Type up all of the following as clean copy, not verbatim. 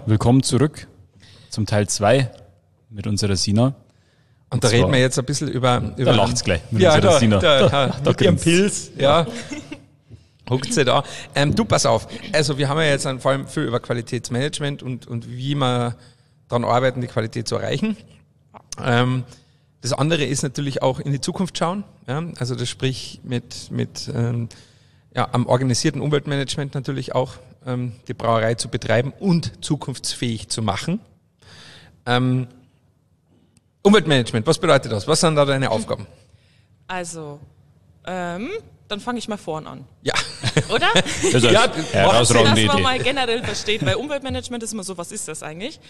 willkommen zurück zum Teil 2 mit unserer Sina. Und da reden wir jetzt ein bisschen über da lacht's gleich mit ja, unserer Sina. Da mit ihrem Pilz, ja. Huckt sie da. Du, pass auf. Also wir haben ja jetzt vor allem viel über Qualitätsmanagement und wie wir daran arbeiten, die Qualität zu erreichen. Das andere ist natürlich auch in die Zukunft schauen. Ja? Also das sprich am organisierten Umweltmanagement natürlich auch die Brauerei zu betreiben und zukunftsfähig zu machen. Umweltmanagement, was bedeutet das? Was sind da deine Aufgaben? Also, dann fange ich mal vorn an. Ja. Oder? Ja, dass man mal generell versteht, weil Umweltmanagement ist immer so, was ist das eigentlich?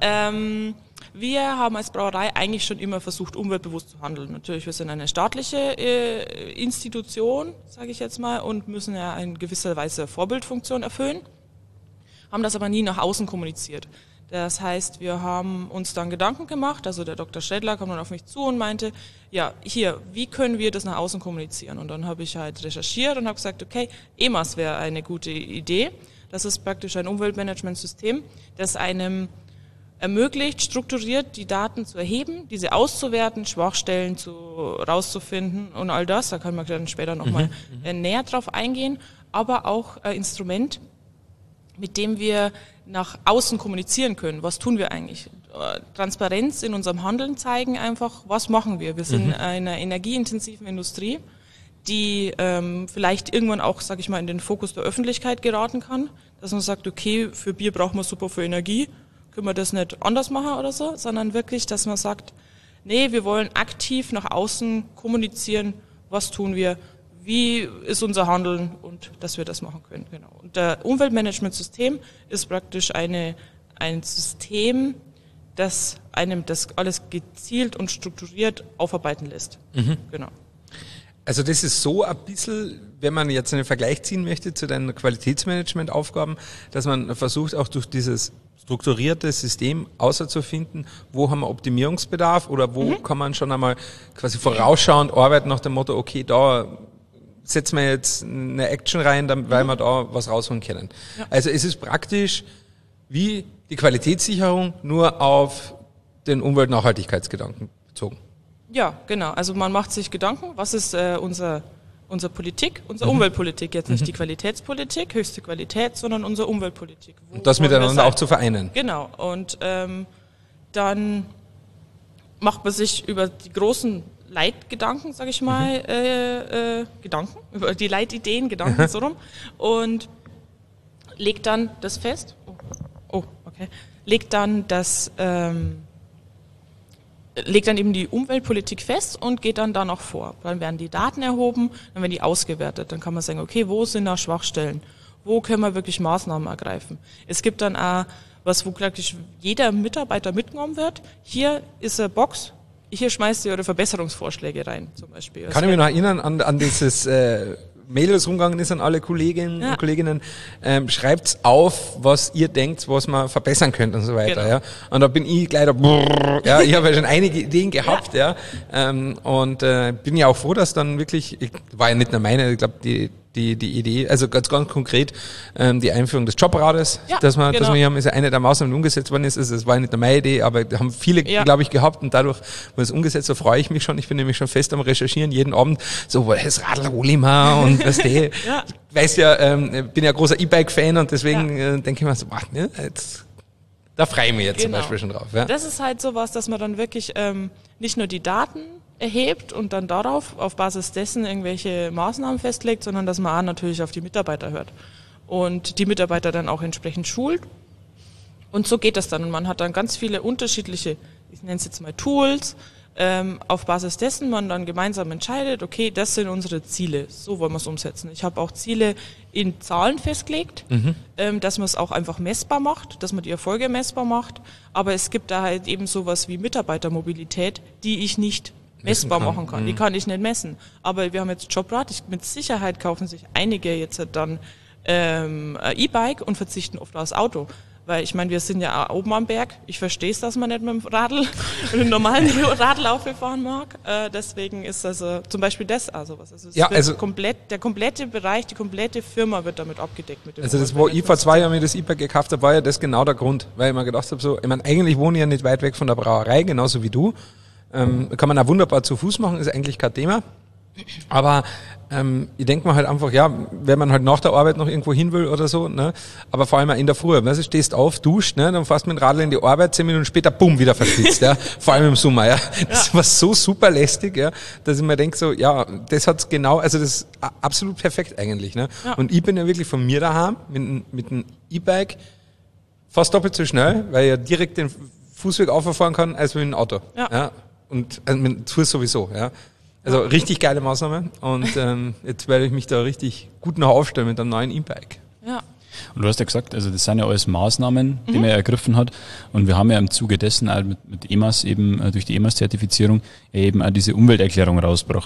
Wir haben als Brauerei eigentlich schon immer versucht, umweltbewusst zu handeln. Natürlich, wir sind eine staatliche Institution, sage ich jetzt mal, und müssen ja in gewisser Weise Vorbildfunktion erfüllen, haben das aber nie nach außen kommuniziert. Das heißt, wir haben uns dann Gedanken gemacht, also der Dr. Schredler kam dann auf mich zu und meinte, ja, hier, wie können wir das nach außen kommunizieren? Und dann habe ich halt recherchiert und habe gesagt, okay, EMAS wäre eine gute Idee. Das ist praktisch ein Umweltmanagementsystem, das einem ermöglicht, strukturiert die Daten zu erheben, diese auszuwerten, Schwachstellen rauszufinden und all das. Da kann man dann später nochmal näher drauf eingehen, aber auch ein Instrument, mit dem wir nach außen kommunizieren können. Was tun wir eigentlich? Transparenz in unserem Handeln zeigen einfach, was machen wir? Wir sind in einer energieintensiven Industrie, die vielleicht irgendwann auch, sage ich mal, in den Fokus der Öffentlichkeit geraten kann, dass man sagt, okay, für Bier brauchen wir super viel Energie, können wir das nicht anders machen oder so, sondern wirklich, dass man sagt, nee, wir wollen aktiv nach außen kommunizieren, was tun wir, wie ist unser Handeln und dass wir das machen können. Genau. Und der Umweltmanagementsystem ist praktisch ein System, das einem das alles gezielt und strukturiert aufarbeiten lässt. Genau. Also das ist so ein bisschen, wenn man jetzt einen Vergleich ziehen möchte zu deinen Qualitätsmanagementaufgaben, dass man versucht auch durch dieses strukturierte System auszufinden, wo haben wir Optimierungsbedarf oder wo kann man schon einmal quasi vorausschauend arbeiten nach dem Motto, okay, da setzen wir jetzt eine Action rein, weil wir da was rausholen können. Ja. Also es ist praktisch wie die Qualitätssicherung nur auf den Umweltnachhaltigkeitsgedanken bezogen. Ja, genau. Also man macht sich Gedanken, was ist unsere Politik, unsere Umweltpolitik, jetzt nicht die Qualitätspolitik, höchste Qualität, sondern unsere Umweltpolitik. Und das miteinander auch zu vereinen. Genau. Und dann macht man sich über die großen Leitgedanken, sage ich mal, über die Leitideen, Gedanken so rum, und legt dann das fest. Legt dann eben die Umweltpolitik fest und geht dann da noch vor. Dann werden die Daten erhoben, dann werden die ausgewertet. Dann kann man sagen, okay, wo sind da Schwachstellen? Wo können wir wirklich Maßnahmen ergreifen? Es gibt dann auch was, wo praktisch jeder Mitarbeiter mitgenommen wird. Hier ist eine Box, hier schmeißt ihr eure Verbesserungsvorschläge rein, zum Beispiel. Kann ich mich noch erinnern an dieses Mail, das rumgegangen ist an alle Kolleginnen und Kolleginnen, schreibt's auf, was ihr denkt, was man verbessern könnt und so weiter. Genau. Ja. Und da bin ich gleich da, ich habe ja schon einige Ideen gehabt, und bin ja auch froh, dass dann wirklich, war ja nicht nur meine, ich glaube die Idee, also ganz konkret die Einführung des Jobrades, dass wir hier haben, ist ja eine der Maßnahmen, die umgesetzt worden ist. Also es war nicht nur meine Idee, aber da haben viele, glaube ich, gehabt und dadurch wurde es umgesetzt. Da freue ich mich schon. Ich bin nämlich schon fest am Recherchieren jeden Abend. So, das Radl hol ich mal und was die. Weißt ja, bin ja großer E-Bike-Fan und deswegen denke ich mir so, da freue ich mich jetzt zum Beispiel schon drauf. Ja. Das ist halt sowas, dass man dann wirklich nicht nur die Daten erhebt und dann auf Basis dessen irgendwelche Maßnahmen festlegt, sondern dass man auch natürlich auf die Mitarbeiter hört und die Mitarbeiter dann auch entsprechend schult. Und so geht das dann. Und man hat dann ganz viele unterschiedliche, ich nenne es jetzt mal Tools, auf Basis dessen man dann gemeinsam entscheidet, okay, das sind unsere Ziele, so wollen wir es umsetzen. Ich habe auch Ziele in Zahlen festgelegt, dass man es auch einfach messbar macht, dass man die Erfolge messbar macht, aber es gibt da halt eben sowas wie Mitarbeitermobilität, die ich nicht messbar machen kann. Die kann ich nicht messen. Aber wir haben jetzt Jobrad. Mit Sicherheit kaufen sich einige jetzt dann ein E-Bike und verzichten oft aufs Auto. Weil ich meine, wir sind ja auch oben am Berg. Ich verstehe es, dass man nicht mit dem Radl, mit dem normalen Radlaufweg fahren mag. Deswegen ist also zum Beispiel das also was. Also, der komplette Bereich, die komplette Firma wird damit abgedeckt. Mit dem also das, wo ich vor 2 Jahren mir das E-Bike gekauft habe, war ja das genau der Grund. Weil ich mir gedacht habe, so, ich meine, eigentlich wohne ich ja nicht weit weg von der Brauerei, genauso wie du. Kann man auch wunderbar zu Fuß machen, ist eigentlich kein Thema. Aber ich denke mir halt einfach, ja, wenn man halt nach der Arbeit noch irgendwo hin will oder so, ne, aber vor allem auch in der Früh, weißt du, stehst auf, duscht, ne, dann fährst mit dem Radl in die Arbeit, 10 Minuten später, bumm, wieder verschwitzt, ja, vor allem im Sommer, ja. Das war so super lästig, ja, dass ich mir denke so, ja, das hat's genau, also das ist absolut perfekt eigentlich, ne. Ja. Und ich bin ja wirklich von mir daheim mit dem E-Bike fast doppelt so schnell, weil ich ja direkt den Fußweg auffahren kann, als mit dem Auto, ja. Und mit dem Fuß sowieso, ja. Also richtig geile Maßnahme und jetzt werde ich mich da richtig gut noch aufstellen mit einem neuen E-Bike. Ja. Und du hast ja gesagt, also das sind ja alles Maßnahmen, die man ergriffen hat und wir haben ja im Zuge dessen auch mit EMAS eben, durch die EMAS-Zertifizierung eben auch diese Umwelterklärung rausgebracht.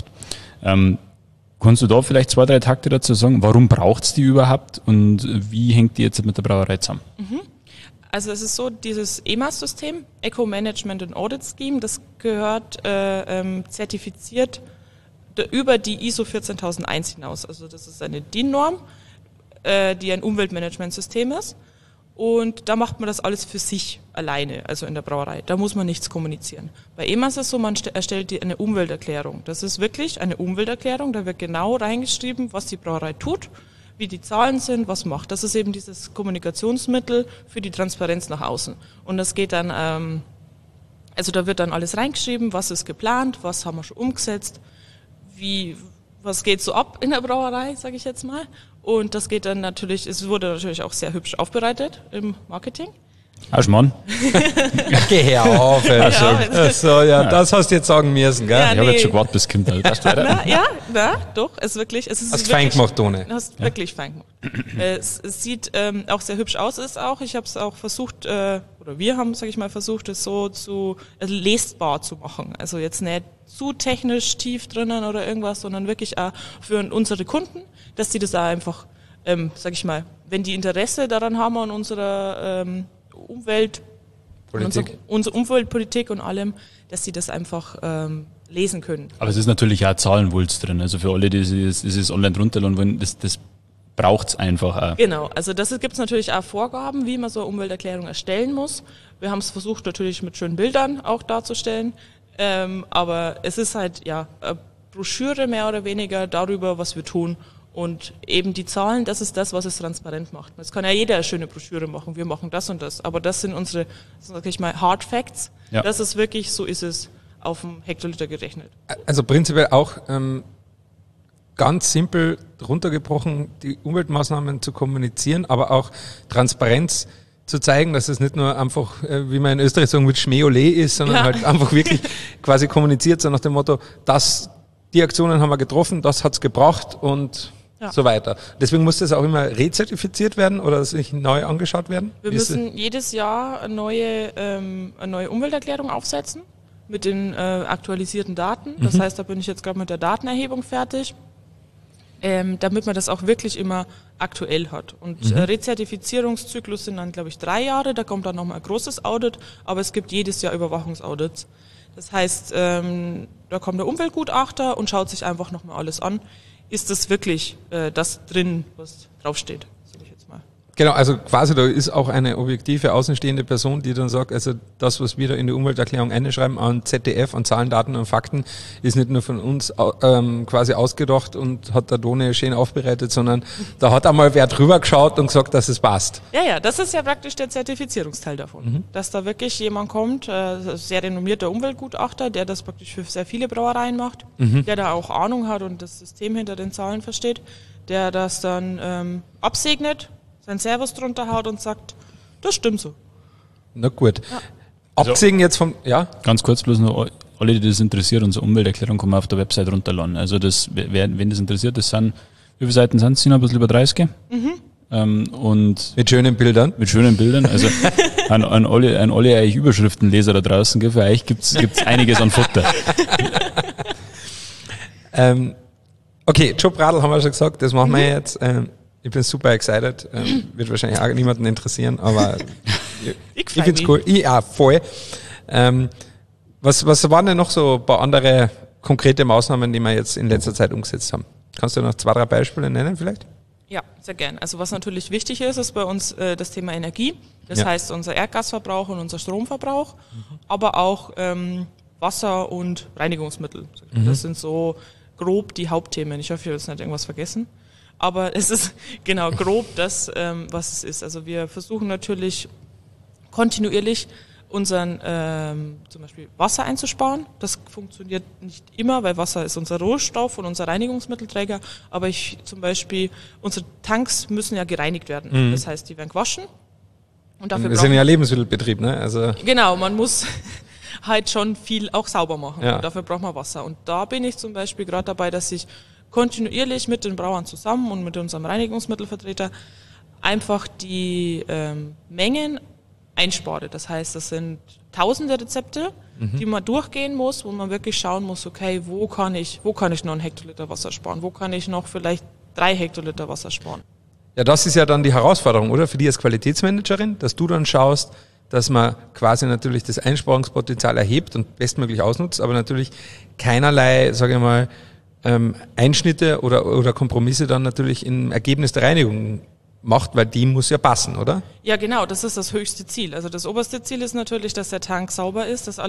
Kannst du da vielleicht 2, 3 Takte dazu sagen, warum braucht's die überhaupt und wie hängt die jetzt mit der Brauerei zusammen? Also es ist so, dieses EMAS-System, Eco Management and Audit Scheme, das gehört zertifiziert über die ISO 14001 hinaus. Also das ist eine DIN-Norm, die ein Umweltmanagementsystem ist. Und da macht man das alles für sich alleine, also in der Brauerei. Da muss man nichts kommunizieren. Bei EMAS ist es so, man erstellt eine Umwelterklärung. Das ist wirklich eine Umwelterklärung, da wird genau reingeschrieben, was die Brauerei tut, wie die Zahlen sind, was macht. Das ist eben dieses Kommunikationsmittel für die Transparenz nach außen. Und das geht dann, also da wird dann alles reingeschrieben, was ist geplant, was haben wir schon umgesetzt, was geht so ab in der Brauerei, sage ich jetzt mal. Und das geht dann natürlich, es wurde natürlich auch sehr hübsch aufbereitet im Marketing. Aschmann. Geh her auf, ey. So, ja, das hast du jetzt sagen müssen, gell? Ja, ich habe jetzt schon gewartet, bis Kind halt. Doch, es ist wirklich, es ist hast fein gemacht, Tone. Hast wirklich fein gemacht. Es sieht auch sehr hübsch aus, ich habe es auch versucht, oder wir haben, sage ich mal, versucht, es so lesbar zu machen. Also jetzt nicht zu technisch tief drinnen oder irgendwas, sondern wirklich auch für unsere Kunden, dass die das auch einfach, sage ich mal, wenn die Interesse daran haben an unserer unsere Umweltpolitik und allem, dass sie das einfach lesen können. Aber es ist natürlich auch Zahlenwulst drin. Also für alle, die es online runterladen wollen, das braucht's einfach auch. Genau, also gibt's natürlich auch Vorgaben, wie man so eine Umwelterklärung erstellen muss. Wir haben es versucht natürlich mit schönen Bildern auch darzustellen, aber es ist halt eine Broschüre mehr oder weniger darüber, was wir tun. Und eben die Zahlen, das ist das, was es transparent macht. Es kann ja jeder eine schöne Broschüre machen, wir machen das und das. Aber das sind unsere, sag ich mal, Hard Facts. Ja. Das ist wirklich, so ist es auf dem Hektoliter gerechnet. Also prinzipiell auch ganz simpel runtergebrochen, die Umweltmaßnahmen zu kommunizieren, aber auch Transparenz zu zeigen, dass es nicht nur einfach, wie man in Österreich sagen, mit Schmäh ole ist, sondern halt einfach wirklich quasi kommuniziert, so nach dem Motto, die Aktionen haben wir getroffen, das hat's gebracht und so weiter. Deswegen muss das auch immer rezertifiziert werden oder sich neu angeschaut werden? Wir müssen jedes Jahr eine neue Umwelterklärung aufsetzen mit den aktualisierten Daten. Das heißt, da bin ich jetzt gerade mit der Datenerhebung fertig, damit man das auch wirklich immer aktuell hat. Und Rezertifizierungszyklus sind dann, glaube ich, 3 Jahre. Da kommt dann nochmal ein großes Audit, aber es gibt jedes Jahr Überwachungsaudits. Das heißt, da kommt der Umweltgutachter und schaut sich einfach nochmal alles an. Ist das wirklich das drin, was draufsteht, sag ich jetzt mal. Genau, also quasi da ist auch eine objektive, außenstehende Person, die dann sagt, also das, was wir da in die Umwelterklärung einschreiben an ZDF, an Zahlen, Daten und Fakten, ist nicht nur von uns quasi ausgedacht und hat der Tone schön aufbereitet, sondern da hat einmal wer drüber geschaut und gesagt, dass es passt. Ja, das ist ja praktisch der Zertifizierungsteil davon. Dass da wirklich jemand kommt, sehr renommierter Umweltgutachter, der das praktisch für sehr viele Brauereien macht, der da auch Ahnung hat und das System hinter den Zahlen versteht, der das dann absegnet, sein Servus drunter haut und sagt, das stimmt so. Na gut. Ja. Abgesehen jetzt vom, Ganz kurz bloß noch, alle, die das interessiert, unsere Umwelterklärung kann man auf der Website runterladen. Also wenn das interessiert, das sind, wie viele Seiten sind es? Sind ein bisschen über 30? Und mit schönen Bildern. Also an alle eigentlich Überschriftenleser da draußen, gell? Für euch gibt's einiges an Futter. Okay, Job Radl haben wir schon gesagt, das machen wir jetzt. Ich bin super excited. Wird wahrscheinlich auch niemanden interessieren, aber Ich finde es cool. Ja, voll. Was waren denn noch so ein paar andere konkrete Maßnahmen, die wir jetzt in letzter Zeit umgesetzt haben? Kannst du noch 2, 3 Beispiele nennen vielleicht? Ja, sehr gern. Also was natürlich wichtig ist bei uns das Thema Energie. Das heißt unser Erdgasverbrauch und unser Stromverbrauch, aber auch Wasser und Reinigungsmittel. Das sind so grob die Hauptthemen. Ich hoffe, ich habe jetzt nicht irgendwas vergessen. Aber es ist genau grob das, was es ist. Also wir versuchen natürlich kontinuierlich unseren zum Beispiel Wasser einzusparen. Das funktioniert nicht immer, weil Wasser ist unser Rohstoff und unser Reinigungsmittelträger. Aber zum Beispiel, unsere Tanks müssen ja gereinigt werden. Das heißt, die werden gewaschen. Und dafür wir sind ja Lebensmittelbetrieb, ne? Also genau, man muss halt schon viel auch sauber machen. Ja. Und dafür braucht man Wasser. Und da bin ich zum Beispiel gerade dabei, dass ich kontinuierlich mit den Brauern zusammen und mit unserem Reinigungsmittelvertreter einfach die Mengen einspare. Das heißt, das sind tausende Rezepte, die man durchgehen muss, wo man wirklich schauen muss, okay, wo kann ich noch 1 Hektoliter Wasser sparen? Wo kann ich noch vielleicht 3 Hektoliter Wasser sparen? ja, das ist ja dann die Herausforderung, oder? Für dich als Qualitätsmanagerin, dass du dann schaust, dass man quasi natürlich das Einsparungspotenzial erhebt und bestmöglich ausnutzt, aber natürlich keinerlei, sage ich mal, Einschnitte oder Kompromisse dann natürlich im Ergebnis der Reinigung macht, weil die muss ja passen, oder? Ja, genau, das ist das höchste Ziel. Also das oberste Ziel ist natürlich, dass der Tank sauber ist, dass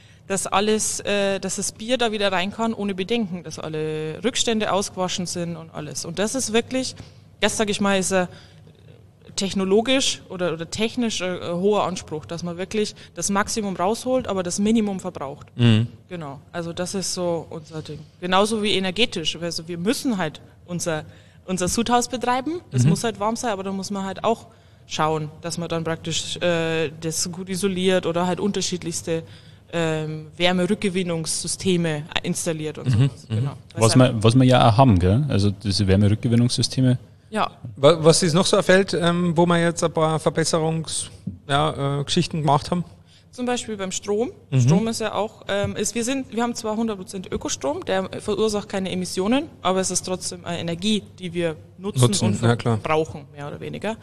das Bier da wieder rein kann ohne Bedenken, dass alle Rückstände ausgewaschen sind und alles. Und das ist wirklich, das sage ich mal, ist technologisch oder technisch hoher Anspruch, dass man wirklich das Maximum rausholt, aber das Minimum verbraucht. Genau, also das ist so unser Ding. Genauso wie energetisch, also wir müssen halt unser Sudhaus betreiben, das muss halt warm sein, aber da muss man halt auch schauen, dass man dann praktisch das gut isoliert oder halt unterschiedlichste Wärmerückgewinnungssysteme installiert und sowas. Genau. Was wir ja auch haben, gell? Also diese Wärmerückgewinnungssysteme. Ja. Was ist noch so ein Feld, wo wir jetzt ein paar Verbesserungsgeschichten gemacht haben? Zum Beispiel beim Strom. Strom ist ja auch, wir haben zwar 100% Ökostrom, der verursacht keine Emissionen, aber es ist trotzdem eine Energie, die wir nutzen und verbrauchen, mehr oder weniger.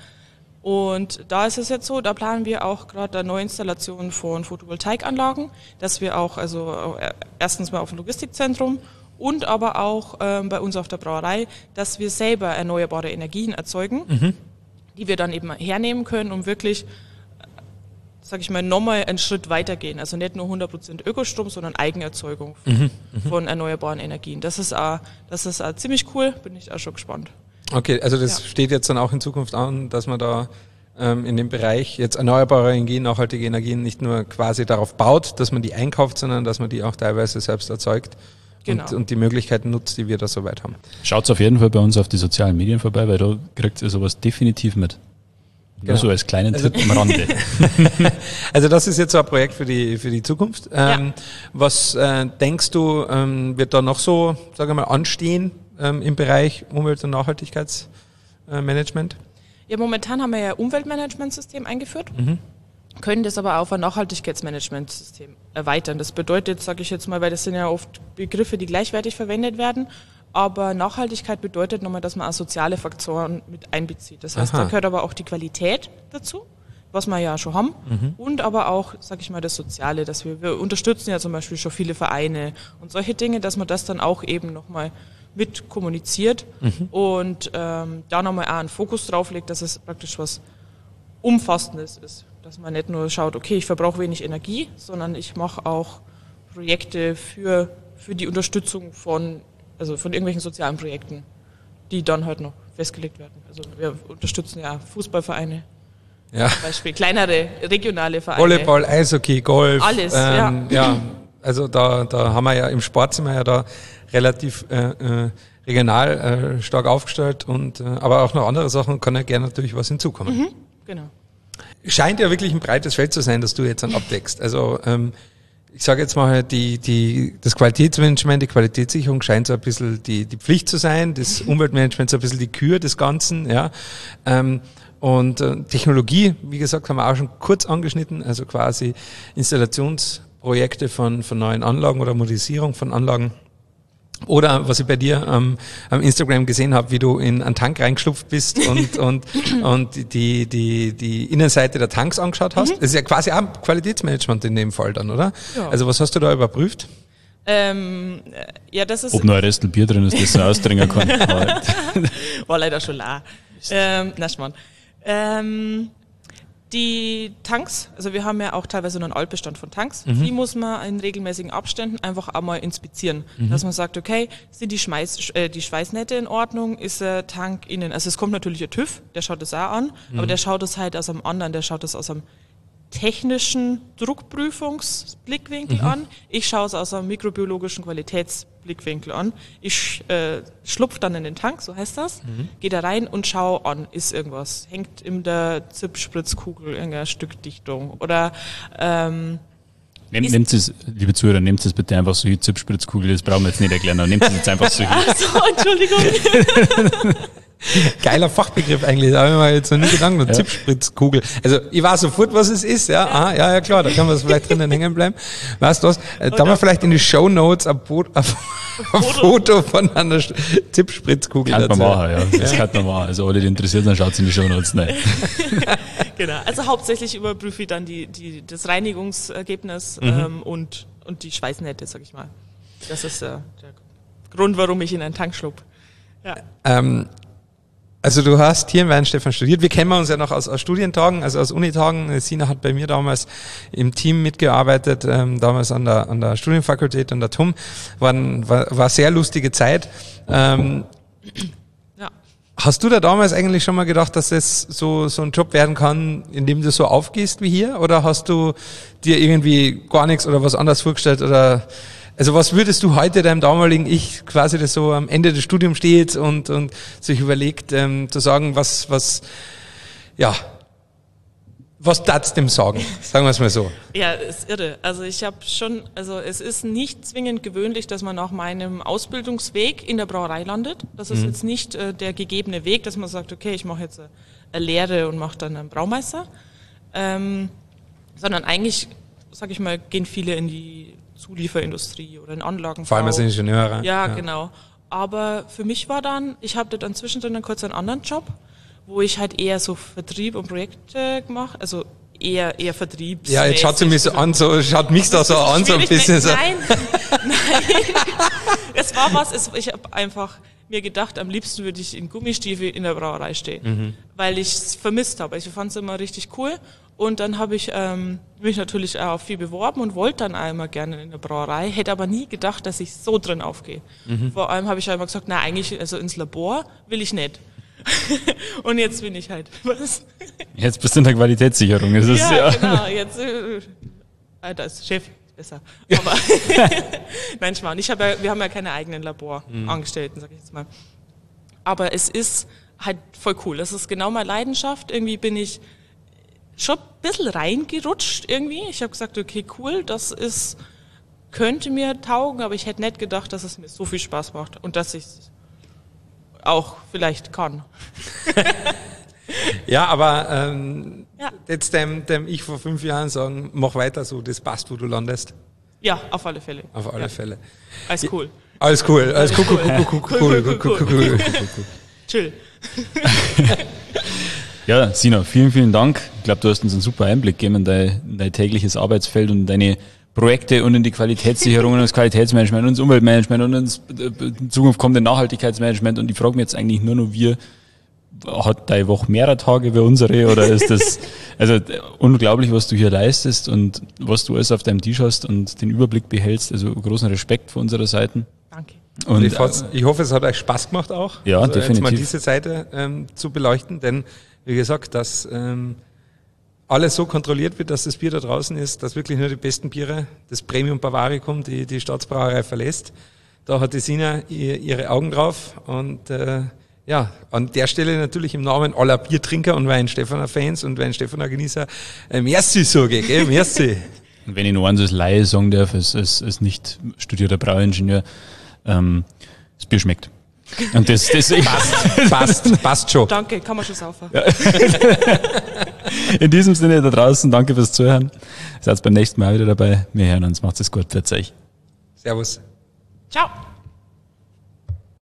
Und da ist es jetzt so, da planen wir auch gerade eine Neuinstallation von Photovoltaikanlagen, dass wir auch, also erstens mal auf dem Logistikzentrum und aber auch bei uns auf der Brauerei, dass wir selber erneuerbare Energien erzeugen, die wir dann eben hernehmen können, um wirklich, sag ich mal, nochmal einen Schritt weitergehen. Also nicht nur 100% Ökostrom, sondern Eigenerzeugung von erneuerbaren Energien. Das ist auch ziemlich cool, bin ich auch schon gespannt. Okay, also das steht jetzt dann auch in Zukunft an, dass man da in dem Bereich jetzt erneuerbare Energien, nachhaltige Energien nicht nur quasi darauf baut, dass man die einkauft, sondern dass man die auch teilweise selbst erzeugt. Genau. Und die Möglichkeiten nutzt, die wir da soweit haben. Schaut auf jeden Fall bei uns auf die sozialen Medien vorbei, weil da kriegt ihr sowas definitiv mit. Genau. Nur so als kleinen Tipp am Rande. Also das ist jetzt so ein Projekt für die Zukunft. Was denkst du, wird da noch so, sagen wir mal, anstehen im Bereich Umwelt- und Nachhaltigkeitsmanagement? Ja, momentan haben wir ja Umweltmanagementsystem eingeführt. Können das aber auf ein Nachhaltigkeitsmanagementsystem erweitern. Das bedeutet, sage ich jetzt mal, weil das sind ja oft Begriffe, die gleichwertig verwendet werden, aber Nachhaltigkeit bedeutet nochmal, dass man auch soziale Faktoren mit einbezieht. Das heißt, da gehört aber auch die Qualität dazu, was wir ja schon haben, und aber auch, sage ich mal, das Soziale, dass wir unterstützen ja zum Beispiel schon viele Vereine und solche Dinge, dass man das dann auch eben nochmal mit kommuniziert und da nochmal auch einen Fokus drauf legt, dass es praktisch was Umfassendes ist. Dass man nicht nur schaut, okay, ich verbrauche wenig Energie, sondern ich mache auch Projekte für die Unterstützung von irgendwelchen sozialen Projekten, die dann halt noch festgelegt werden. Also wir unterstützen ja Fußballvereine, zum Beispiel kleinere regionale Vereine. Volleyball, Eishockey, Golf. Alles, ja. Also da haben wir ja im Sport sind wir ja da relativ regional stark aufgestellt und aber auch noch andere Sachen kann ja gerne natürlich was hinzukommen. Genau. Scheint ja wirklich ein breites Feld zu sein, das du jetzt dann abdeckst. Also ich sage jetzt mal, das Qualitätsmanagement, die Qualitätssicherung scheint so ein bisschen die Pflicht zu sein, das Umweltmanagement so ein bisschen die Kür des Ganzen, ja. Und Technologie, wie gesagt, haben wir auch schon kurz angeschnitten, also quasi Installationsprojekte von neuen Anlagen oder Modernisierung von Anlagen. Oder was ich bei dir am Instagram gesehen habe, wie du in einen Tank reingeschlupft bist und die Innenseite der Tanks angeschaut hast. Das ist ja quasi auch Qualitätsmanagement in dem Fall dann, oder? Ja. Also was hast du da überprüft? Ja, das ist... Ob noch ein Restel Bier drin ist, das er ausdringen kann. War leider schon leer. Na, Schmarrn. Die Tanks, also wir haben ja auch teilweise noch einen Altbestand von Tanks, die muss man in regelmäßigen Abständen einfach einmal inspizieren, dass man sagt, okay, sind die Schweißnähte in Ordnung, ist der Tank innen, also es kommt natürlich ein TÜV, der schaut das auch an, aber der schaut das halt aus einem anderen, der schaut das aus einem technischen Druckprüfungsblickwinkel an. Ich schaue es aus einem mikrobiologischen Qualitätsblickwinkel an. Ich schlupfe dann in den Tank, so heißt das, gehe da rein und schaue an, ist irgendwas. Hängt in der Zip-Spritzkugel irgendeine Stückdichtung oder Nehmt es, liebe Zuhörer, nehmt es bitte einfach so hier, Zip-Spritzkugel, das brauchen wir jetzt nicht erklären, aber nehmt es jetzt einfach so hier. Ach so, Entschuldigung. Geiler Fachbegriff eigentlich, da habe ich mir jetzt noch nie gedacht, eine Zipspritzkugel. Also ich weiß sofort, was es ist, ja. Ja, klar, da kann man es vielleicht drinnen hängen bleiben. Weißt du was? Da haben wir vielleicht in die Shownotes ein Foto von einer Zipspritzkugel. Kann man machen, ja. Das kann man machen. Also alle, die interessiert sind, schaut es in die Shownotes rein. Genau, also hauptsächlich überprüfe ich dann das Reinigungsergebnis und die Schweißnähte, sag ich mal. Das ist der Grund, warum ich in einen Tank schlupf. Ja. Also du hast hier in Weihenstephan studiert. Wir kennen uns ja noch aus Studientagen, also aus Unitagen. Sina hat bei mir damals im Team mitgearbeitet, damals an der Studienfakultät, an der TUM. War sehr lustige Zeit. Ja. Hast du da damals eigentlich schon mal gedacht, dass das so ein Job werden kann, in dem du so aufgehst wie hier? Oder hast du dir irgendwie gar nichts oder was anderes vorgestellt? Oder also was würdest du heute deinem damaligen Ich quasi, das so am Ende des Studiums steht und sich überlegt, zu sagen, was darfst dem sagen? Sagen wir es mal so. Ja, ist irre. Also es ist nicht zwingend gewöhnlich, dass man nach meinem Ausbildungsweg in der Brauerei landet. Das ist jetzt nicht der gegebene Weg, dass man sagt, okay, ich mache jetzt eine Lehre und mache dann einen Braumeister. Sondern eigentlich, sag ich mal, gehen viele in die Zulieferindustrie oder in Anlagenbau. Vor allem als Ingenieure. Ja, genau. Aber für mich war dann, ich habe dann zwischendrin kurz einen anderen Job, wo ich halt eher so Vertrieb und Projekte gemacht, also eher Vertrieb. Ja, jetzt schaut sie mich so an, schaut mich da so an, so ein bisschen so. Nein. Es war was, ich habe einfach mir gedacht, am liebsten würde ich in Gummistiefel in der Brauerei stehen, weil ich es vermisst habe. Ich fand es immer richtig cool. Und dann habe ich mich natürlich auch viel beworben und wollte dann auch immer gerne in der Brauerei, hätte aber nie gedacht, dass ich so drin aufgehe. Vor allem habe ich auch immer gesagt, na eigentlich, also ins Labor will ich nicht. Und jetzt bin ich halt, was? Jetzt bist du in der Qualitätssicherung. Das ist genau, jetzt, da ist Chef, besser. Aber, nein, Schmarrn, wir haben ja keine eigenen Laborangestellten, sag ich jetzt mal. Aber es ist halt voll cool, das ist genau meine Leidenschaft, irgendwie bin ich schon ein bisschen reingerutscht irgendwie. Ich habe gesagt, okay, cool, könnte mir taugen, aber ich hätte nicht gedacht, dass es mir so viel Spaß macht und dass ich es auch vielleicht kann. Ja, aber jetzt dem Ich vor 5 Jahren sagen, mach weiter so, das passt, wo du landest. Ja, auf alle Fälle. Auf alle Fälle. Alles cool. Alles cool. Cool. Chill. Ja, Sina, vielen, vielen Dank. Ich glaube, du hast uns einen super Einblick gegeben in dein tägliches Arbeitsfeld und deine Projekte und in die Qualitätssicherung und das Qualitätsmanagement und das Umweltmanagement und ins in Zukunft kommende Nachhaltigkeitsmanagement. Und ich frage mich jetzt eigentlich nur noch, hat deine Woche mehrere Tage wie unsere oder ist das, also unglaublich, was du hier leistest und was du alles auf deinem Tisch hast und den Überblick behältst. Also großen Respekt von unserer Seite. Danke. Und ich hoffe, es hat euch Spaß gemacht auch. Ja, also definitiv. Jetzt mal diese Seite zu beleuchten, denn wie gesagt, dass alles so kontrolliert wird, dass das Bier da draußen ist, dass wirklich nur die besten Biere, das Premium Bavaricum, die Staatsbrauerei verlässt. Da hat die Sina ihre Augen drauf und an der Stelle natürlich im Namen aller Biertrinker und Weihenstephaner Fans und Weihenstephaner Genießer merci sage ich, gell, merci. Und wenn ich noch eins als Laie sagen darf, ist nicht studierter Brauingenieur, das Bier schmeckt. Und das passt schon. Danke, kann man schon saufen. Ja. In diesem Sinne da draußen, danke fürs Zuhören. Seid beim nächsten Mal wieder dabei. Wir hören uns, macht's es gut, für euch. Servus. Ciao.